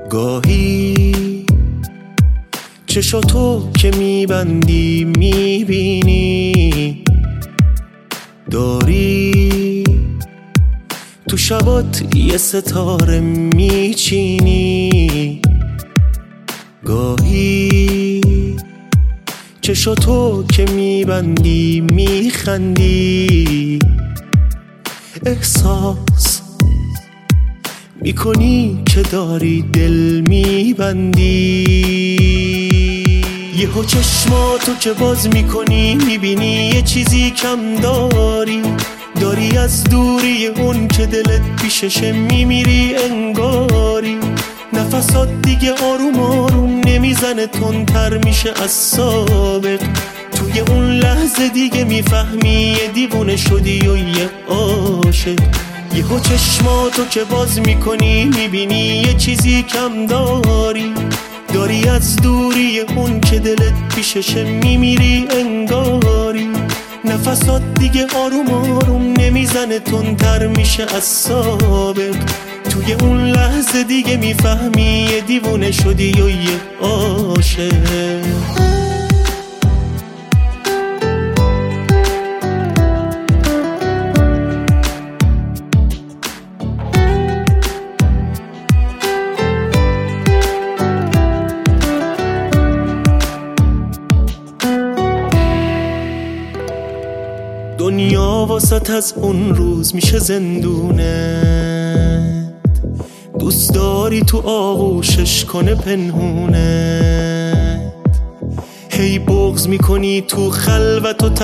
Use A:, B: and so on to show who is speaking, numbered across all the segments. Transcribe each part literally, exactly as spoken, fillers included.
A: گاهی چشاتو که میبندی میبینی داری تو شبات یه ستاره میچینی. گاهی چشاتو که میبندی میخندی احساس میکنی که داری دل میبندی. یهو چشماتو که باز میکنی میبینی یه چیزی کم داری. داری از دوری اون که دلت پیششه میمیری انگاری. نفسات دیگه آروم آروم نمیزنه تندتر میشه از سابق. توی اون لحظه دیگه میفهمی یه دیوونه شدی و یه عاشق. یهو چشماتو که باز میکنی میبینی یه چیزی کم داری. داری از دوری اون که دلت پیششه میمیری انگاری. نفسات دیگه آروم آروم نمیزنه تندتر میشه از سابق. توی اون لحظه دیگه میفهمی یه دیوونه شدی و یه عاشق. دنیا واسط از اون روز میشه زندونه. دوست داری تو آغوشش کنه پنهونه. هی بغض میکنی تو خلوت و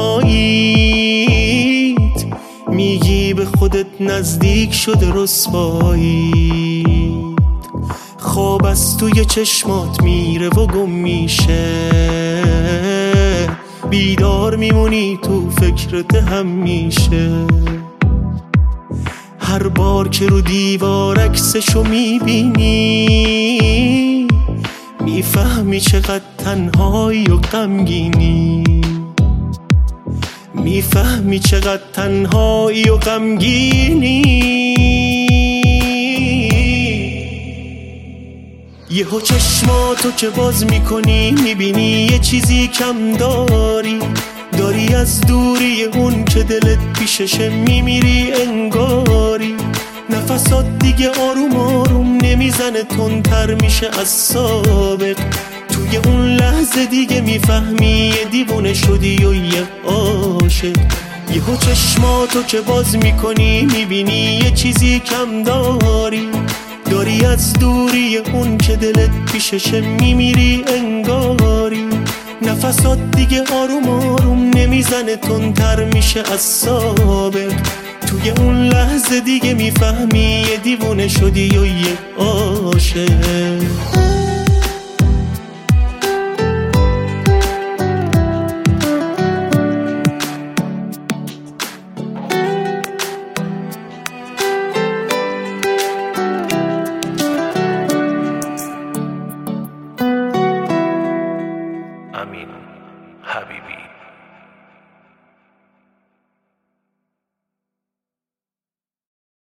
A: تنهاییت. میگی به خودت نزدیک شده رسواییت. خواب از توی چشمات میره و گم میشه. بیدار میمونی تو فکرت همیشه. هر بار که رو دیوار عکسشو میبینی میفهمی چقدر تنهایی و غمگینی. میفهمی چقدر تنهایی و غمگینی. یهو چشماتو که باز میکنی میبینی یه چیزی کم داری. داری از دوری اون که دلت پیششه میمیری انگاری. نفسات دیگه آروم آروم نمیزنه تندتر میشه از سابق. توی اون لحظه دیگه میفهمی یه دیوونه شدی و یه عاشق. یهو چشماتو که باز میکنی میبینی یه چیزی کم داری. داری از دوری اون که دلت پیششه میمیری انگاری. نفسات دیگه آروم آروم نمیزنه تندتر میشه از سابق. توی اون لحظه دیگه میفهمی یه دیوونه شدی و یه عاشق.
B: امین حبیبی.